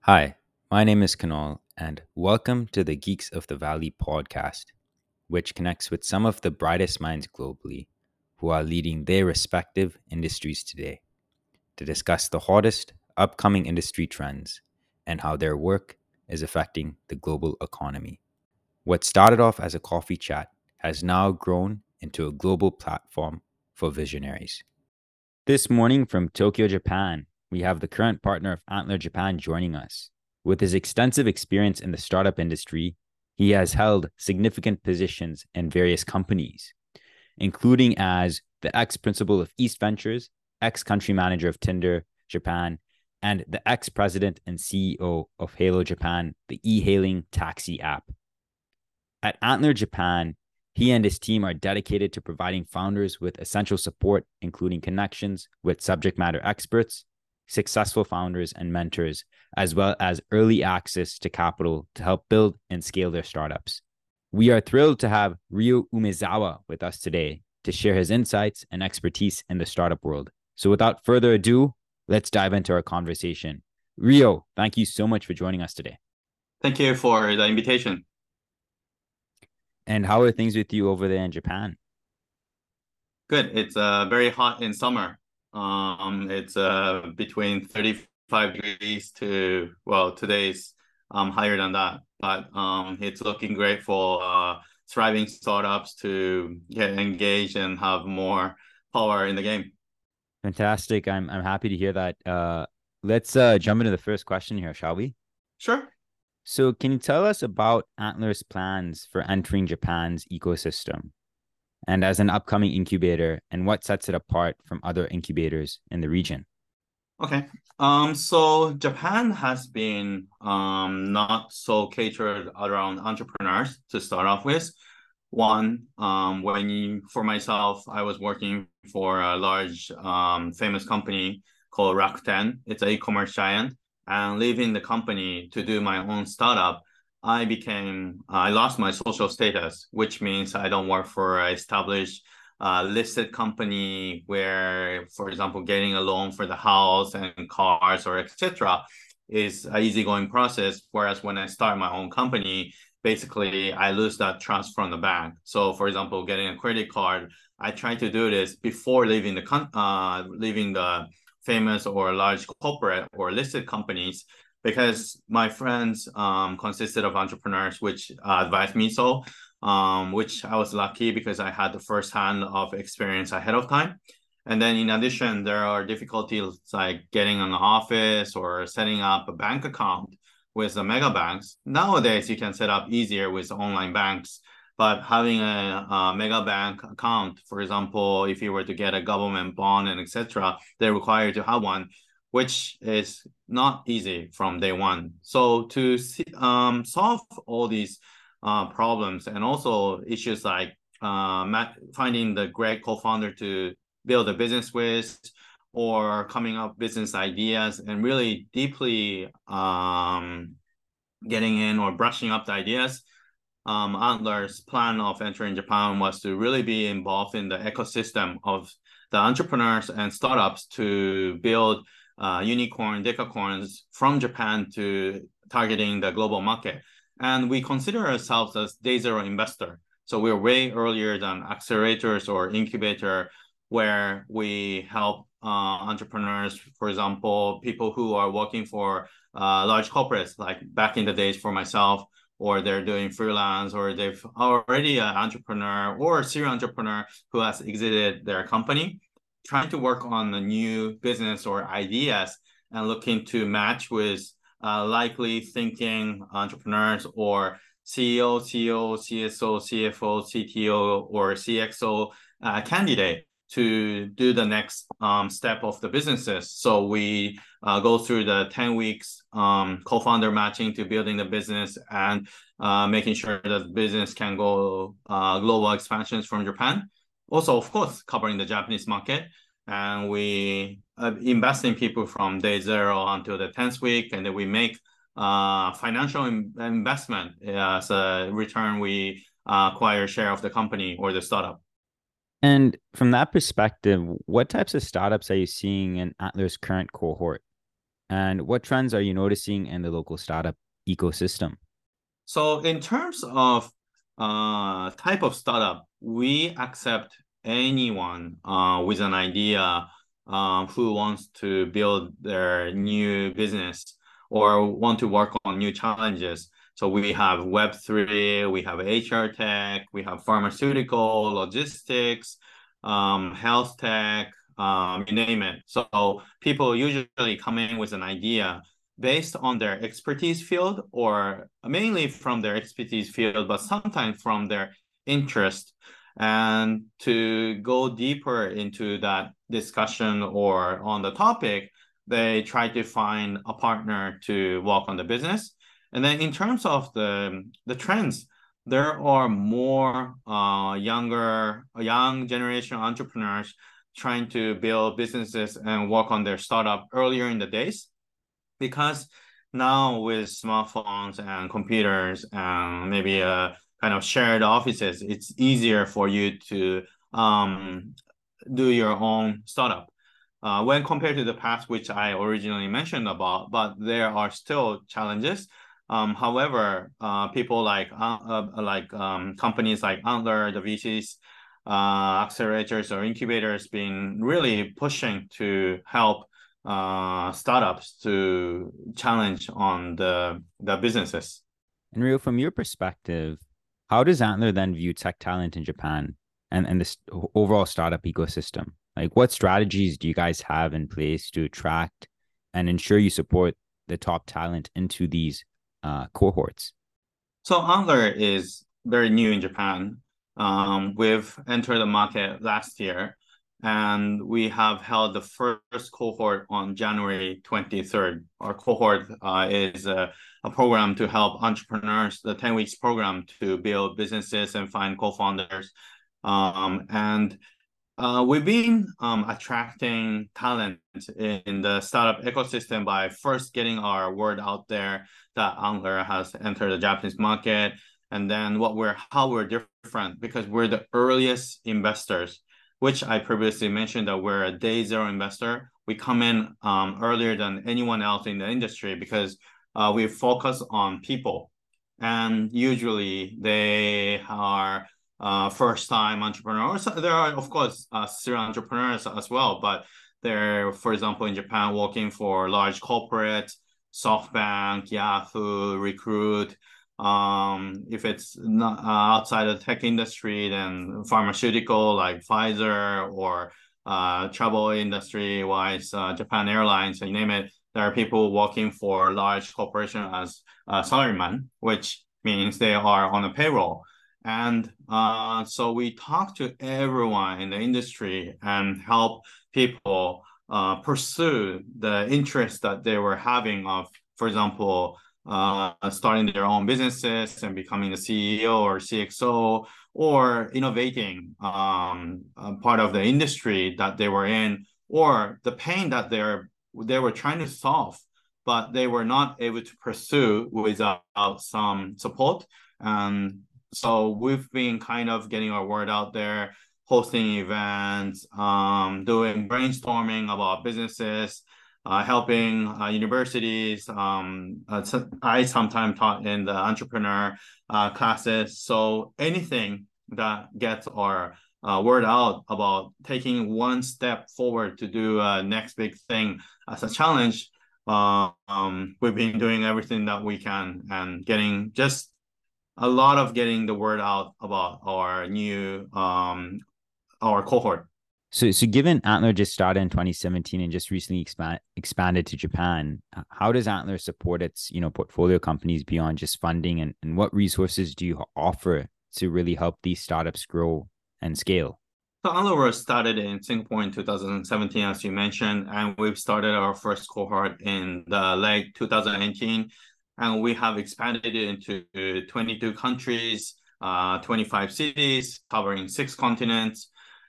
Hi, my name is Kanal, and welcome to the Geeks of the Valley podcast, which connects with some of the brightest minds globally who are leading their respective industries today to discuss the hottest upcoming industry trends and how their work is affecting the global economy. What started off as a coffee chat has now grown into a global platform for visionaries. This morning from Tokyo, Japan, we have the current partner of Antler Japan joining us. With his extensive experience in the startup industry, he has held significant positions in various companies, including as the ex-principal of East Ventures, ex-country manager of Tinder Japan, and the ex-president and CEO of Halo Japan, the e-hailing taxi app. At Antler Japan, he and his team are dedicated to providing founders with essential support, including connections with subject matter experts, successful founders and mentors, as well as early access to capital to help build and scale their startups. We are thrilled to have Ryo Umezawa with us today to share his insights and expertise in the startup world. So without further ado, let's dive into our conversation. Ryo, thank you so much for joining us today. Thank you for the invitation. And how are things with you over there in Japan? Good. It's very hot in summer. It's between 35 degrees to, well, today's higher than that. But it's looking great for thriving startups to get engaged and have more power in the game. Fantastic. I'm happy to hear that. Let's jump into the first question here, shall we? Sure. So, can you tell us about Antler's plans for entering Japan's ecosystem and as an upcoming incubator, and what sets it apart from other incubators in the region? Okay. So Japan has been not so catered around entrepreneurs to start off with. One, for myself, I was working for a large famous company called Rakuten. It's an e-commerce giant. And leaving the company to do my own startup, I lost my social status, which means I don't work for an established listed company where, for example, getting a loan for the house and cars or etc. is an easygoing process. Whereas when I start my own company, basically I lose that trust from the bank. So, for example, getting a credit card, I try to do this before leaving the famous or large corporate or listed companies because my friends consisted of entrepreneurs, which advised me so which I was lucky because I had the first hand of experience ahead of time. And then in addition, there are difficulties like getting an office or setting up a bank account with the mega banks. Nowadays, you can set up easier with online banks, but having a mega bank account, for example, if you were to get a government bond and etc., they require you to have one, which is not easy from day one. So to solve all these problems and also issues like finding the great co-founder to build a business with or coming up business ideas and really deeply getting in or brushing up the ideas. Antler's plan of entering Japan was to really be involved in the ecosystem of the entrepreneurs and startups to build unicorn decacorns from Japan to targeting the global market. And we consider ourselves as day zero investor. So we're way earlier than accelerators or incubator, where we help entrepreneurs, for example, people who are working for large corporates, like back in the days for myself, or they're doing freelance, or they've already an entrepreneur or a serial entrepreneur who has exited their company, trying to work on a new business or ideas and looking to match with likely thinking entrepreneurs or CEO, CSO, CFO, CTO, or CXO candidate to do the next step of the businesses. So we go through the 10 weeks co-founder matching to building the business and making sure that the business can go global expansions from Japan. Also, of course, covering the Japanese market. And we invest in people from day zero until the 10th week. And then we make financial investment as a return. We acquire a share of the company or the startup. And from that perspective, what types of startups are you seeing in Antler's current cohort? And what trends are you noticing in the local startup ecosystem? So in terms of type of startup, we accept anyone with an idea who wants to build their new business or want to work on new challenges. So we have Web3, we have HR tech, we have pharmaceutical, logistics, health tech, you name it. So people usually come in with an idea based on their expertise field or mainly from their expertise field, but sometimes from their interest. And to go deeper into that discussion or on the topic, they try to find a partner to work on the business. And then in terms of the trends, there are more young generation entrepreneurs trying to build businesses and work on their startup earlier in the days because now with smartphones and computers and maybe kind of shared offices, it's easier for you to do your own startup. When compared to the past, which I originally mentioned about, but there are still challenges. However, people like companies like Antler, the VCs, accelerators or incubators, been really pushing to help startups to challenge on the businesses. And Rio, from your perspective, how does Antler then view tech talent in Japan and this overall startup ecosystem? Like, what strategies do you guys have in place to attract and ensure you support the top talent into these cohorts? So Antler is very new in Japan. We've entered the market last year, and we have held the first cohort on January 23rd. Our cohort is a program to help entrepreneurs, the 10 weeks program to build businesses and find co-founders. And we've been attracting talent in the startup ecosystem by first getting our word out there that Antler has entered the Japanese market, and then how we're different because we're the earliest investors, which I previously mentioned that we're a day zero investor. We come in earlier than anyone else in the industry because we focus on people, and usually they are first-time entrepreneurs. There are, of course, serial entrepreneurs as well, but they're, for example, in Japan, working for large corporates, SoftBank, Yahoo, Recruit. If it's not outside of the tech industry, then pharmaceutical like Pfizer or travel industry wise, Japan Airlines, you name it. There are people working for large corporation as salaryman, which means they are on a payroll. And so we talk to everyone in the industry and help people pursue the interest that they were having of, for example, starting their own businesses and becoming the CEO or CXO or innovating part of the industry that they were in or the pain that they were trying to solve, but they were not able to pursue without some support. And so we've been kind of getting our word out there, hosting events, doing brainstorming about businesses, helping universities. I sometimes taught in the entrepreneur classes. So anything that gets our word out about taking one step forward to do a next big thing as a challenge, we've been doing everything that we can and getting just a lot of getting the word out about our new our cohort. So given Antler just started in 2017 and just recently expanded to Japan, how does Antler support its portfolio companies beyond just funding, and what resources do you offer to really help these startups grow and scale? So Antler was started in Singapore in 2017, as you mentioned, and we've started our first cohort in the late 2018, and we have expanded it into 22 countries, 25 cities, covering 6 continents.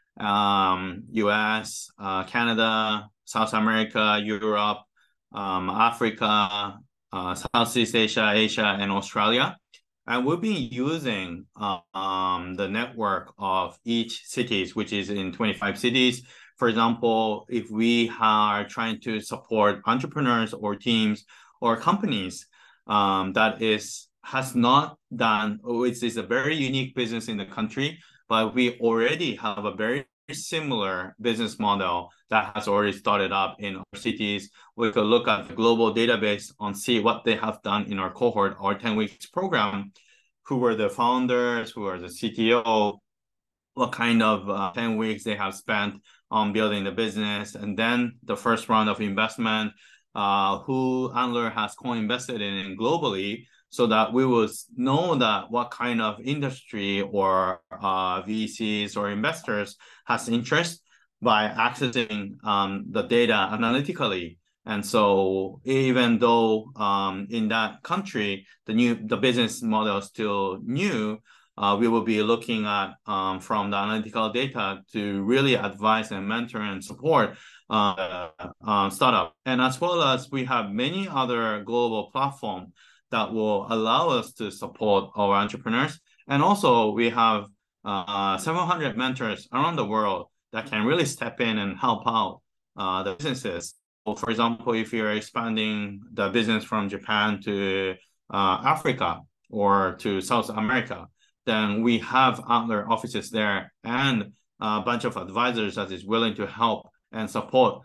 US, Canada, South America, Europe, Africa, Southeast Asia, Asia, and Australia. And we'll be using the network of each cities, which is in 25 cities, For example, if we are trying to support entrepreneurs or teams or companies that has not done, which is a very unique business in the country, but we already have a very similar business model that has already started up in our cities. We could look at the global database and see what they have done in our cohort, our 10 weeks program, who were the founders, who are the CTO, what kind of 10 weeks they have spent on building the business, and then the first round of investment, who Antler has co-invested in globally, so that we will know that what kind of industry or VCs or investors has interest by accessing the data analytically. And so even though in that country, the business model is still new, we will be looking at from the analytical data to really advise and mentor and support startup. And as well as we have many other global platforms that will allow us to support our entrepreneurs. And also we have 700 mentors around the world that can really step in and help out the businesses. So for example, if you're expanding the business from Japan to Africa or to South America, then we have Antler offices there and a bunch of advisors that is willing to help and support.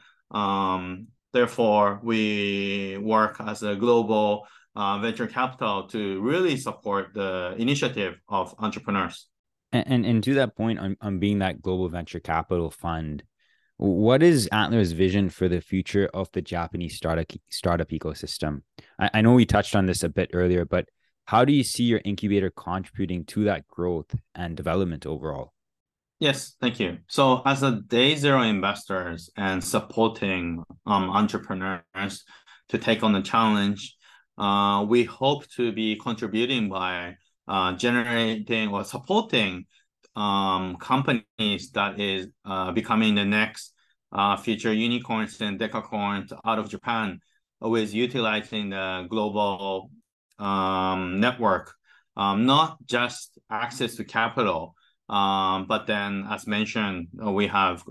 Therefore, we work as a global venture capital to really support the initiative of entrepreneurs. And to that point on being that global venture capital fund, what is Antler's vision for the future of the Japanese startup ecosystem? I know we touched on this a bit earlier, but how do you see your incubator contributing to that growth and development overall? Yes, thank you. So as a day zero investors and supporting entrepreneurs to take on the challenge, we hope to be contributing by generating or supporting companies that is becoming the next future unicorns and decacorns out of Japan, with utilizing the global network, not just access to capital, but then, as mentioned, we have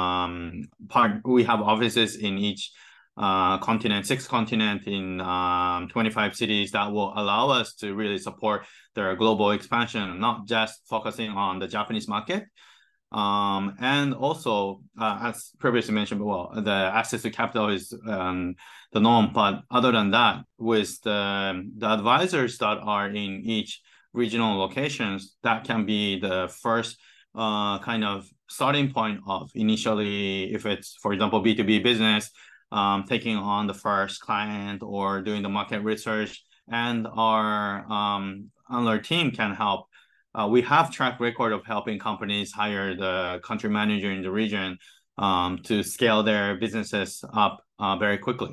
offices in each continent, 6 continents in 25 cities that will allow us to really support their global expansion, not just focusing on the Japanese market. And also, as previously mentioned, well, the access to capital is the norm. But other than that, with the advisors that are in each regional locations, that can be the first kind of starting point of initially, if it's, for example, B2B business, taking on the first client or doing the market research, and our team can help. We have track record of helping companies hire the country manager in the region to scale their businesses up very quickly.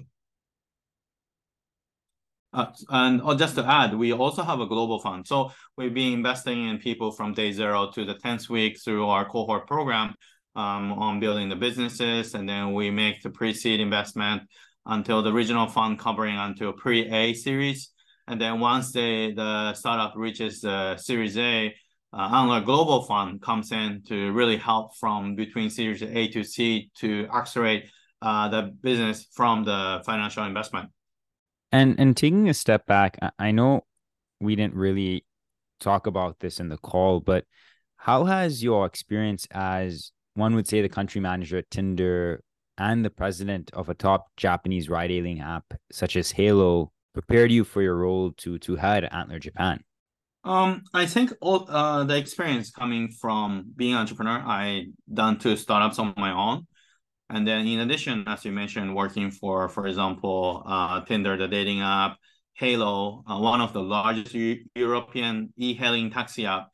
And just to add, we also have a global fund. So we've been investing in people from day zero to the 10th week through our cohort program on building the businesses. And then we make the pre-seed investment until the regional fund covering until pre-A series. And then once the startup reaches the Series A, Antler Global Fund comes in to really help from between Series A to C to accelerate the business from the financial investment. And taking a step back, I know we didn't really talk about this in the call, but how has your experience as, one would say, the country manager at Tinder and the president of a top Japanese ride-hailing app such as Halo prepared you for your role to head Antler Japan? I think all the experience coming from being an entrepreneur, I done 2 startups on my own. And then in addition, as you mentioned, working for example, Tinder, the dating app, Halo, one of the largest European e-hailing taxi app,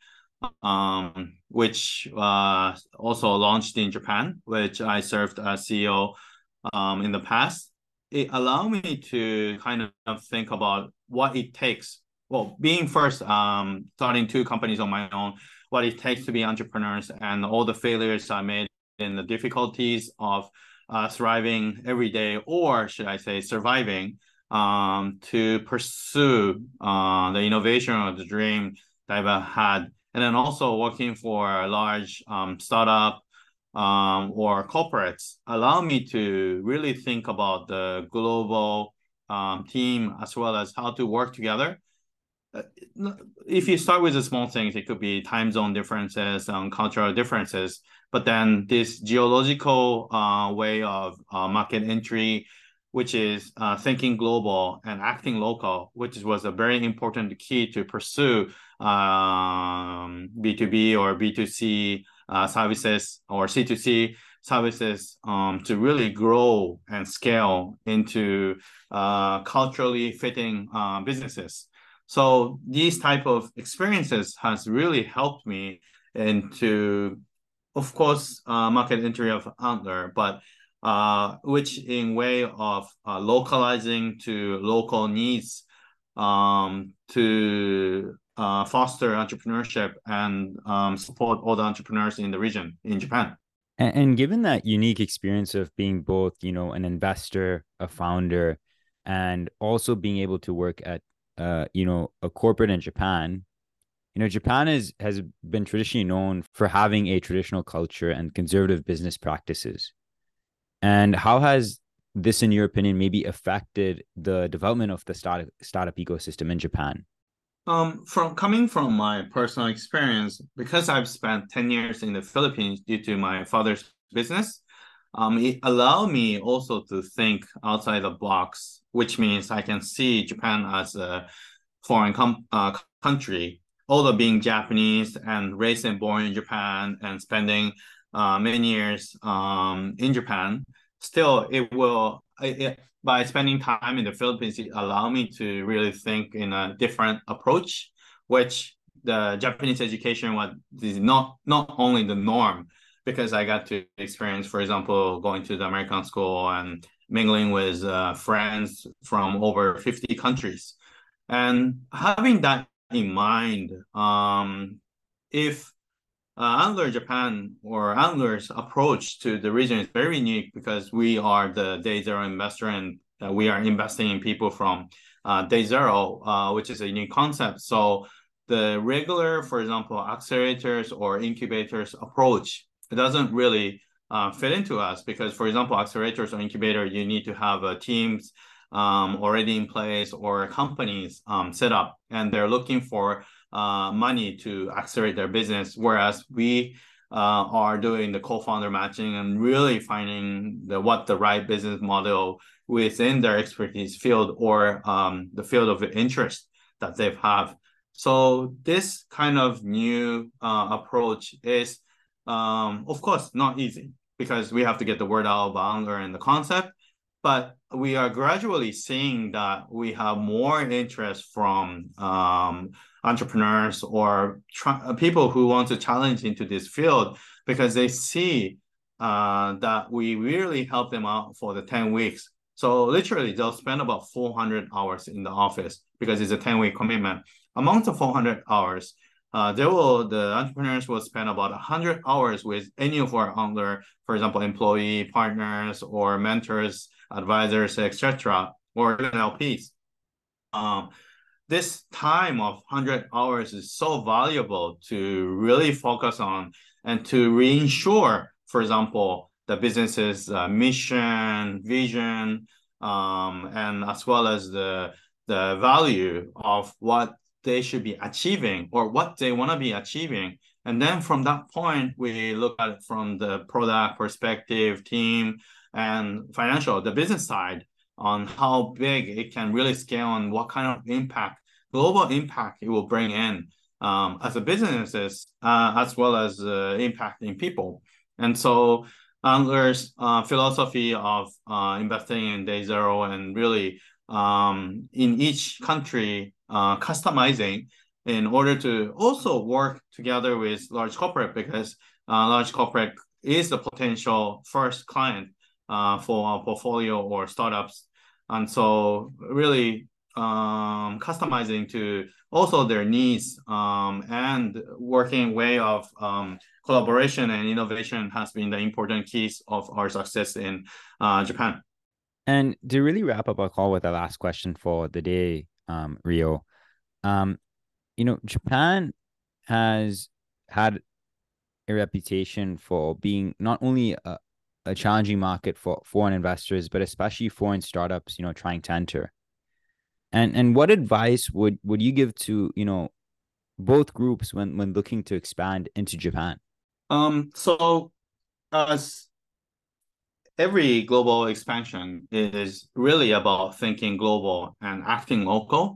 which also launched in Japan, which I served as CEO in the past. It allowed me to kind of think about what it takes. Well, being first, starting 2 companies on my own, what it takes to be entrepreneurs and all the failures I made and the difficulties of thriving every day, or should I say surviving, to pursue the innovation or the dream that I've had. And then also working for a large startup or corporates allow me to really think about the global team as well as how to work together. Uh, if you start with the small things, it could be time zone differences, cultural differences, but then this geological way of market entry, which is thinking global and acting local, which was a very important key to pursue B2B or B2C services or C2C services to really grow and scale into culturally fitting businesses. So these type of experiences has really helped me into, of course, market entry of Antler, but which in way of localizing to local needs to foster entrepreneurship and support all the entrepreneurs in the region in Japan. And given that unique experience of being both, an investor, a founder, and also being able to work at, a corporate in Japan, Japan has been traditionally known for having a traditional culture and conservative business practices. And how has this, in your opinion, maybe affected the development of the startup ecosystem in Japan? From coming from my personal experience, because I've spent 10 years in the Philippines due to my father's business, it allowed me also to think outside the box, which means I can see Japan as a foreign country. Although being Japanese and raised and born in Japan and spending many years in Japan, still by spending time in the Philippines, it allowed me to really think in a different approach, which the Japanese education is not only the norm, because I got to experience, for example, going to the American school and mingling with friends from over 50 countries. And having that in mind, if Antler Japan or Antler's approach to the region is very unique because we are the day zero investor and we are investing in people from day zero, which is a unique concept. So the regular, for example, accelerators or incubators approach, it doesn't really fit into us because, for example, accelerators or incubator, you need to have teams already in place or companies set up, and they're looking for money to accelerate their business. Whereas we are doing the co-founder matching and really finding what the right business model within their expertise field or the field of interest that they have. So this kind of new approach is, of course, not easy because we have to get the word out about Angler and the concept. But we are gradually seeing that we have more interest from entrepreneurs or people who want to challenge into this field because they see that we really help them out for the 10 weeks. So literally, they'll spend about 400 hours in the office because it's a 10-week commitment. Among the 400 hours, the entrepreneurs will spend about 100 hours with any of our other, for example, employee partners or mentors, advisors, etc., or even LPs. This time of 100 hours is so valuable to really focus on and to reinsure, for example, the business's mission, vision, and as well as the value of what they should be achieving or what they want to be achieving. And then from that point, we look at it from the product perspective, team, and financial, the business side on how big it can really scale and what kind of impact, global impact it will bring in as a businesses, as well as impacting people. And so there's philosophy of investing in day zero and really in each country customizing in order to also work together with large corporate because large corporate is the potential first client for our portfolio or startups. And so really customizing to also their needs and working way of collaboration and innovation has been the important keys of our success in Japan. And to really wrap up our call with the last question for the day, Rio, Japan has had a reputation for being not only a challenging market for foreign investors, but especially foreign startups, trying to enter. And what advice would you give to, both groups when looking to expand into Japan? So as every global expansion is really about thinking global and acting local.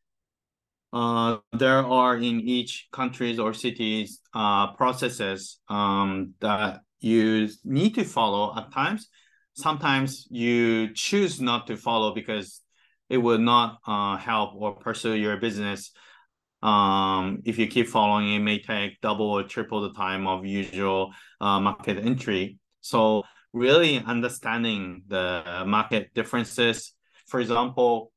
There are in each countries or cities processes that you need to follow at times. Sometimes you choose not to follow because it will not help or pursue your business. If you keep following, it may take double or triple the time of usual market entry. So really understanding the market differences. For example,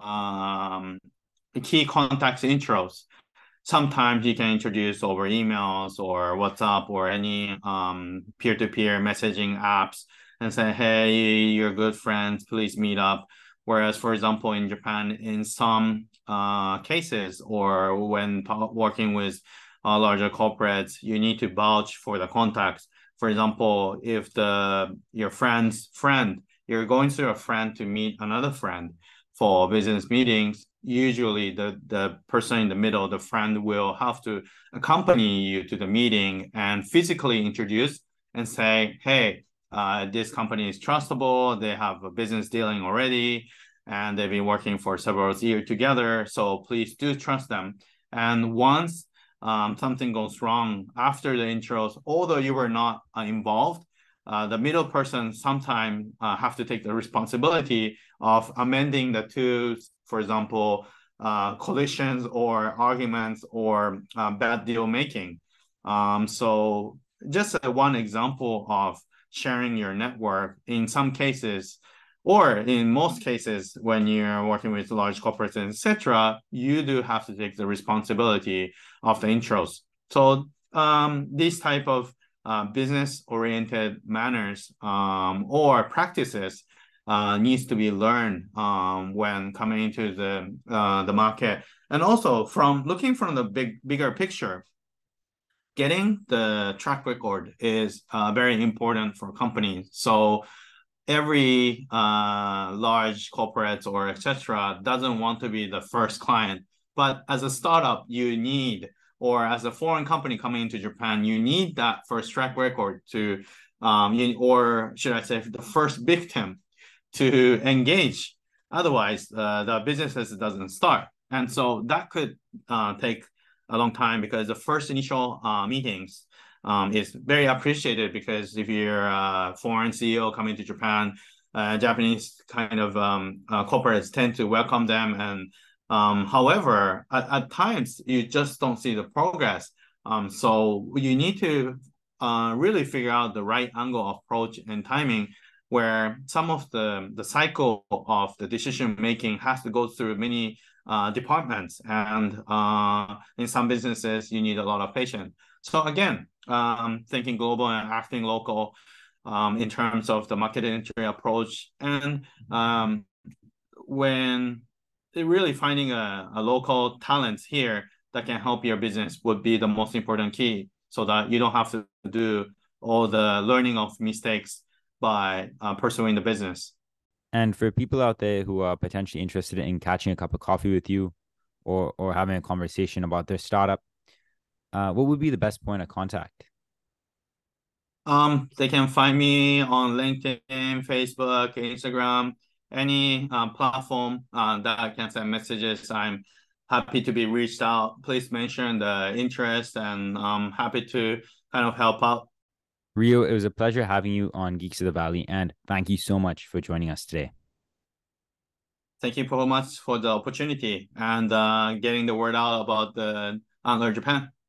key contacts intros. Sometimes you can introduce over emails or WhatsApp or any peer-to-peer messaging apps and say, hey, you're good friends, please meet up. Whereas, for example, in Japan, in some cases or when working with larger corporates, you need to vouch for the contacts. For example, if your friend's friend, you're going through a friend to meet another friend for business meetings, usually the person in the middle, the friend, will have to accompany you to the meeting and physically introduce and say, hey, this company is trustable. They have a business dealing already, and they've been working for several years together. So please do trust them. And once something goes wrong after the intros, although you were not involved, the middle person sometimes have to take the responsibility of amending the two, for example, collisions or arguments or bad deal making. So just one example of sharing your network in some cases, or in most cases, when you're working with large corporates, etc., you do have to take the responsibility of the intros. So these type of business-oriented manners or practices needs to be learned when coming into the market, and also from looking from the bigger picture. Getting the track record is very important for companies. So every large corporates or etc. doesn't want to be the first client, but as a startup, you need, or as a foreign company coming into Japan, you need that first track record to, or should I say, the first victim to engage. Otherwise, the businesses doesn't start, and so that could take a long time because the first initial meetings is very appreciated, because if you're a foreign CEO coming to Japan, Japanese kind of corporates tend to welcome them. And however, at times you just don't see the progress. So you need to really figure out the right angle of approach and timing, where some of the cycle of the decision making has to go through many departments, and in some businesses you need a lot of patience. So again, thinking global and acting local in terms of the market entry approach, and when really finding a local talent here that can help your business would be the most important key, so that you don't have to do all the learning of mistakes by pursuing the business. And for people out there who are potentially interested in catching a cup of coffee with you, or having a conversation about their startup, what would be the best point of contact? They can find me on LinkedIn, Facebook, Instagram, any platform that I can send messages. I'm happy to be reached out. Please mention the interest, and I'm happy to kind of help out. Rio, it was a pleasure having you on Geeks of the Valley, and thank you so much for joining us today. Thank you very much for the opportunity and getting the word out about the Antler Japan.